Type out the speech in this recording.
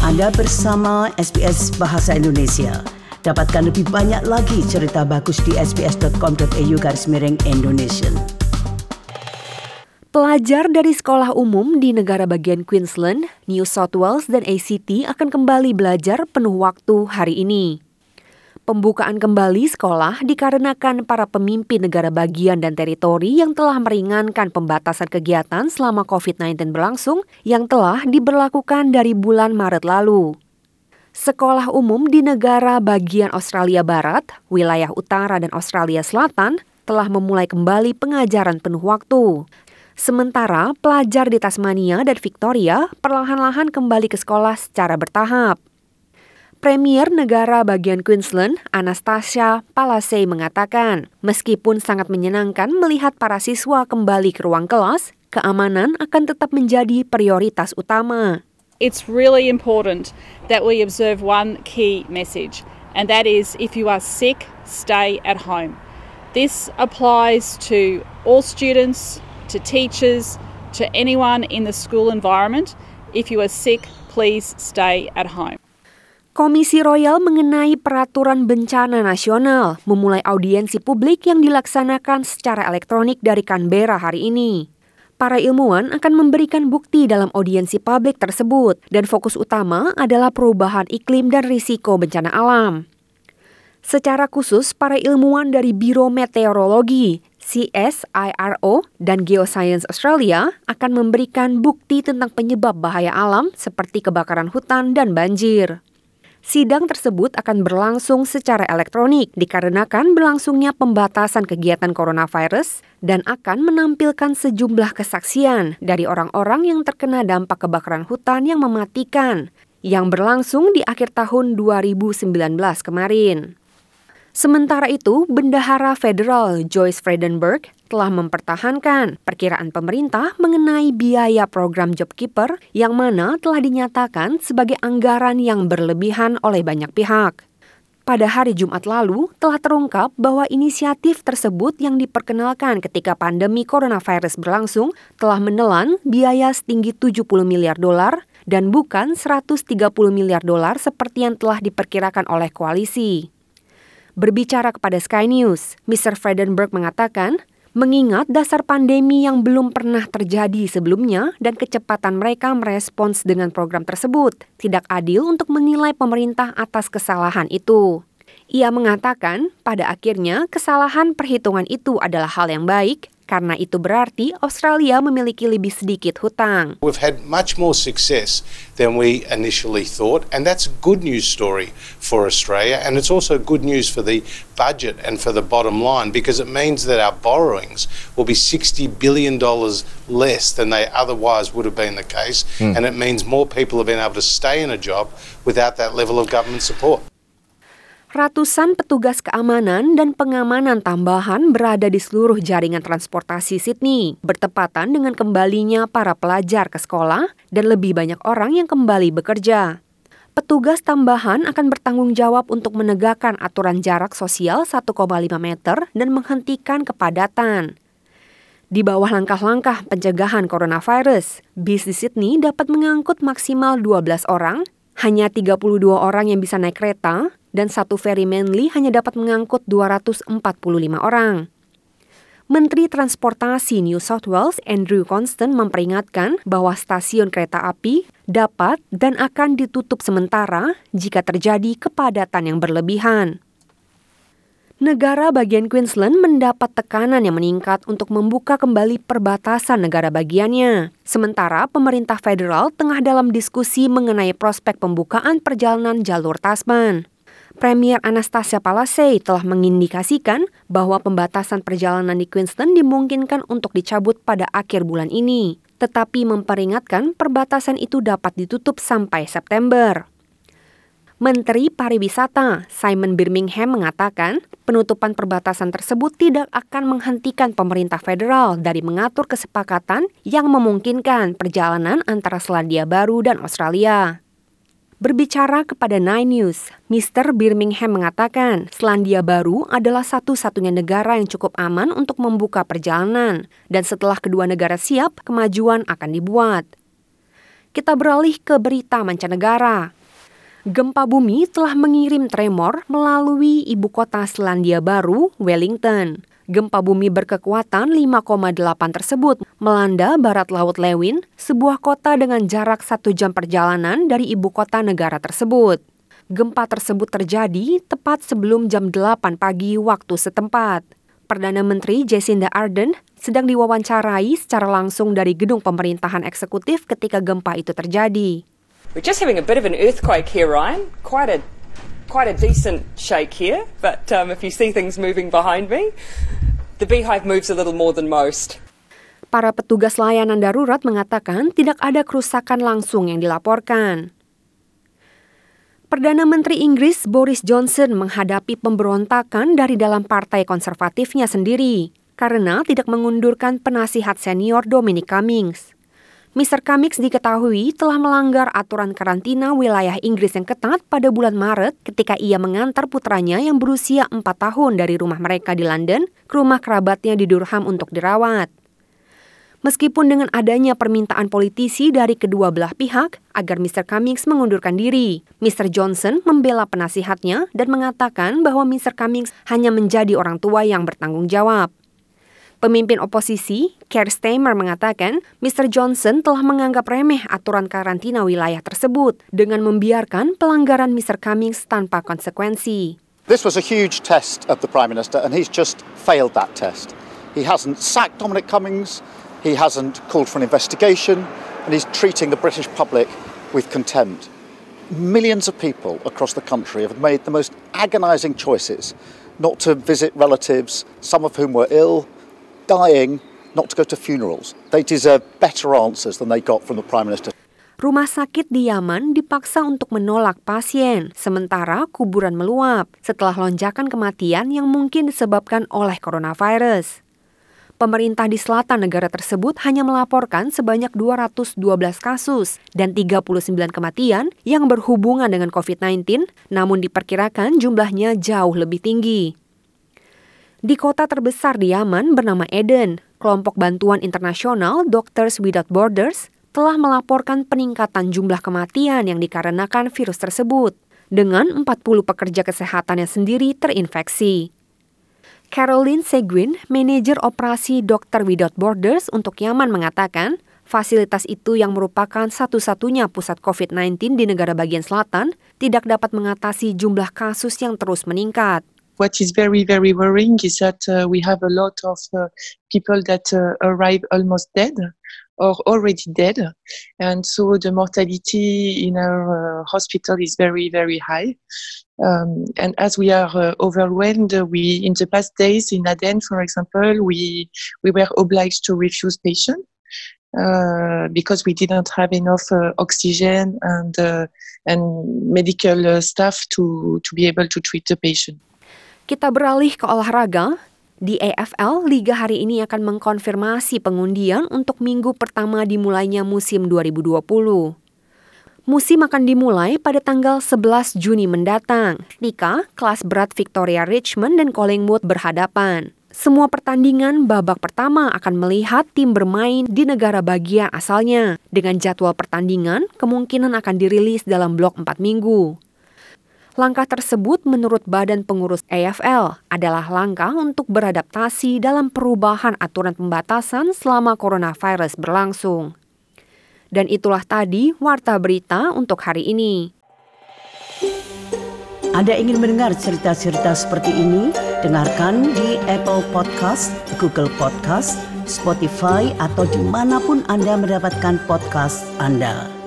Anda bersama SBS Bahasa Indonesia. Dapatkan lebih banyak lagi cerita bagus di sbs.com.au/Indonesian. Pelajar dari sekolah umum di negara bagian Queensland, New South Wales, dan ACT akan kembali belajar penuh waktu hari ini. Pembukaan kembali sekolah dikarenakan para pemimpin negara bagian dan teritori yang telah meringankan pembatasan kegiatan selama COVID-19 berlangsung yang telah diberlakukan dari bulan Maret lalu. Sekolah umum di negara bagian Australia Barat, wilayah utara dan Australia Selatan telah memulai kembali pengajaran penuh waktu. Sementara pelajar di Tasmania dan Victoria perlahan-lahan kembali ke sekolah secara bertahap. Premier negara bagian Queensland, Anastasia Palaszczuk mengatakan, meskipun sangat menyenangkan melihat para siswa kembali ke ruang kelas, keamanan akan tetap menjadi prioritas utama. It's really important that we observe one key message, and that is if you are sick, stay at home. This applies to all students, to teachers, to anyone in the school environment. If you are sick, please stay at home. Komisi Royal mengenai Peraturan Bencana Nasional memulai audiensi publik yang dilaksanakan secara elektronik dari Canberra hari ini. Para ilmuwan akan memberikan bukti dalam audiensi publik tersebut dan fokus utama adalah perubahan iklim dan risiko bencana alam. Secara khusus, para ilmuwan dari Biro Meteorologi, CSIRO, dan Geoscience Australia akan memberikan bukti tentang penyebab bahaya alam seperti kebakaran hutan dan banjir. Sidang tersebut akan berlangsung secara elektronik dikarenakan berlangsungnya pembatasan kegiatan coronavirus dan akan menampilkan sejumlah kesaksian dari orang-orang yang terkena dampak kebakaran hutan yang mematikan yang berlangsung di akhir tahun 2019 kemarin. Sementara itu, Bendahara Federal Joyce Frydenberg telah mempertahankan perkiraan pemerintah mengenai biaya program JobKeeper yang mana telah dinyatakan sebagai anggaran yang berlebihan oleh banyak pihak. Pada hari Jumat lalu, telah terungkap bahwa inisiatif tersebut yang diperkenalkan ketika pandemi coronavirus berlangsung telah menelan biaya setinggi $70 miliar dan bukan $130 miliar seperti yang telah diperkirakan oleh koalisi. Berbicara kepada Sky News, Mr. Frydenberg mengatakan, mengingat dasar pandemi yang belum pernah terjadi sebelumnya dan kecepatan mereka merespons dengan program tersebut, tidak adil untuk menilai pemerintah atas kesalahan itu. Ia mengatakan, pada akhirnya kesalahan perhitungan itu adalah hal yang baik, karena itu berarti Australia memiliki lebih sedikit hutang. We've had much more success than we initially thought, and that's a good news story for Australia, and it's also good news for the budget and for the bottom line, because it means that our borrowings will be $60 billion less than they otherwise would have been the case, and it means more people have been able to stay in a job without that level of government support. Ratusan petugas keamanan dan pengamanan tambahan berada di seluruh jaringan transportasi Sydney, bertepatan dengan kembalinya para pelajar ke sekolah dan lebih banyak orang yang kembali bekerja. Petugas tambahan akan bertanggung jawab untuk menegakkan aturan jarak sosial 1,5 meter dan menghentikan kepadatan. Di bawah langkah-langkah pencegahan coronavirus, bis di Sydney dapat mengangkut maksimal 12 orang, hanya 32 orang yang bisa naik kereta, dan satu feri Manly hanya dapat mengangkut 245 orang. Menteri Transportasi New South Wales Andrew Constant memperingatkan bahwa stasiun kereta api dapat dan akan ditutup sementara jika terjadi kepadatan yang berlebihan. Negara bagian Queensland mendapat tekanan yang meningkat untuk membuka kembali perbatasan negara bagiannya. Sementara pemerintah federal tengah dalam diskusi mengenai prospek pembukaan perjalanan jalur Tasman. Premier Anastasia Palaszczuk telah mengindikasikan bahwa pembatasan perjalanan di Queensland dimungkinkan untuk dicabut pada akhir bulan ini, tetapi memperingatkan perbatasan itu dapat ditutup sampai September. Menteri Pariwisata Simon Birmingham mengatakan penutupan perbatasan tersebut tidak akan menghentikan pemerintah federal dari mengatur kesepakatan yang memungkinkan perjalanan antara Selandia Baru dan Australia. Berbicara kepada Nine News, Mr. Birmingham mengatakan Selandia Baru adalah satu-satunya negara yang cukup aman untuk membuka perjalanan, dan setelah kedua negara siap, kemajuan akan dibuat. Kita beralih ke berita mancanegara. Gempa bumi telah mengirim tremor melalui ibu kota Selandia Baru, Wellington. Gempa bumi berkekuatan 5,8 tersebut melanda barat laut Lewin, sebuah kota dengan jarak 1 jam perjalanan dari ibu kota negara tersebut. Gempa tersebut terjadi tepat sebelum jam 8 pagi waktu setempat. Perdana Menteri Jacinda Ardern sedang diwawancarai secara langsung dari gedung pemerintahan eksekutif ketika gempa itu terjadi. We're just having a bit of an earthquake here, Ryan. Quite a decent shake here, but if you see things moving behind me, the beehive moves a little more than most. Para petugas layanan darurat mengatakan tidak ada kerusakan langsung yang dilaporkan. Perdana Menteri Inggris Boris Johnson menghadapi pemberontakan dari dalam partai konservatifnya sendiri karena tidak mengundurkan penasihat senior Dominic Cummings. Mr. Cummings diketahui telah melanggar aturan karantina wilayah Inggris yang ketat pada bulan Maret ketika ia mengantar putranya yang berusia 4 tahun dari rumah mereka di London ke rumah kerabatnya di Durham untuk dirawat. Meskipun dengan adanya permintaan politisi dari kedua belah pihak agar Mr. Cummings mengundurkan diri, Mr. Johnson membela penasihatnya dan mengatakan bahwa Mr. Cummings hanya menjadi orang tua yang bertanggung jawab. Pemimpin oposisi, Keir Starmer, mengatakan Mr. Johnson telah menganggap remeh aturan karantina wilayah tersebut dengan membiarkan pelanggaran Mr. Cummings tanpa konsekuensi. This was a huge test of the Prime Minister and he's just failed that test. He hasn't sacked Dominic Cummings, he hasn't called for an investigation, and he's treating the British public with contempt. Millions of people across the country have made the most agonising choices not to visit relatives, some of whom were ill, dying, not to go to funerals. They deserve better answers than they got from the Prime Minister. Rumah sakit di Yaman dipaksa untuk menolak pasien, sementara kuburan meluap setelah lonjakan kematian yang mungkin disebabkan oleh coronavirus. Pemerintah di selatan negara tersebut hanya melaporkan sebanyak 212 kasus dan 39 kematian yang berhubungan dengan COVID-19, namun diperkirakan jumlahnya jauh lebih tinggi. Di kota terbesar di Yaman bernama Aden, kelompok bantuan internasional Doctors Without Borders telah melaporkan peningkatan jumlah kematian yang dikarenakan virus tersebut, dengan 40 pekerja kesehatannya sendiri terinfeksi. Caroline Seguin, manajer operasi Doctors Without Borders untuk Yaman, mengatakan fasilitas itu yang merupakan satu-satunya pusat COVID-19 di negara bagian selatan tidak dapat mengatasi jumlah kasus yang terus meningkat. What is very, very worrying is that we have a lot of people that arrive almost dead or already dead. And so the mortality in our hospital is very, very high. And as we are overwhelmed, in the past days in Aden, for example, we were obliged to refuse patients because we didn't have enough oxygen and medical staff to be able to treat the patient. Kita beralih ke olahraga. Di AFL, Liga hari ini akan mengkonfirmasi pengundian untuk minggu pertama dimulainya musim 2020. Musim akan dimulai pada tanggal 11 Juni mendatang, ketika kelas berat Victoria Richmond dan Collingwood berhadapan. Semua pertandingan babak pertama akan melihat tim bermain di negara bagian asalnya. Dengan jadwal pertandingan, kemungkinan akan dirilis dalam blok 4 minggu. Langkah tersebut menurut Badan Pengurus AFL adalah langkah untuk beradaptasi dalam perubahan aturan pembatasan selama coronavirus berlangsung. Dan itulah tadi Warta Berita untuk hari ini. Anda ingin mendengar cerita-cerita seperti ini? Dengarkan di Apple Podcast, Google Podcast, Spotify, atau dimanapun Anda mendapatkan podcast Anda.